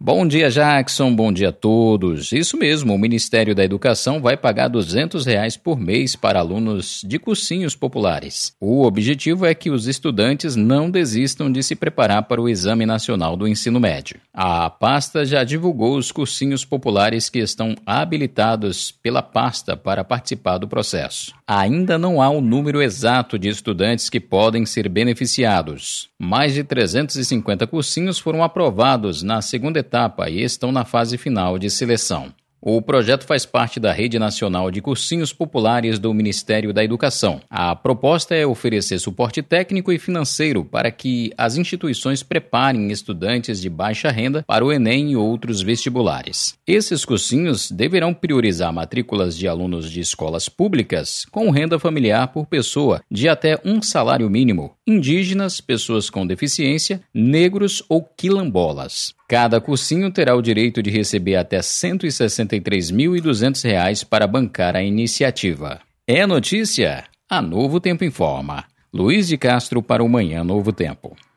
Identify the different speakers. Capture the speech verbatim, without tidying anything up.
Speaker 1: Bom dia, Jackson. Bom dia a todos. Isso mesmo, o Ministério da Educação vai pagar duzentos reais por mês para alunos de cursinhos populares. O objetivo é que os estudantes não desistam de se preparar para o Exame Nacional do Ensino Médio. A pasta já divulgou os cursinhos populares que estão habilitados pela pasta para participar do processo. Ainda não há o número exato de estudantes que podem ser beneficiados. Mais de trezentos e cinquenta cursinhos foram aprovados na segunda etapa e estão na fase final de seleção. O projeto faz parte da Rede Nacional de Cursinhos Populares do Ministério da Educação. A proposta é oferecer suporte técnico e financeiro para que as instituições preparem estudantes de baixa renda para o Enem e outros vestibulares. Esses cursinhos deverão priorizar matrículas de alunos de escolas públicas com renda familiar por pessoa de até um salário mínimo, indígenas, pessoas com deficiência, negros ou quilombolas. Cada cursinho terá o direito de receber até cento e sessenta e três mil e duzentos reais para bancar a iniciativa. É notícia? A Novo Tempo informa. Luiz de Castro para o Manhã Novo Tempo.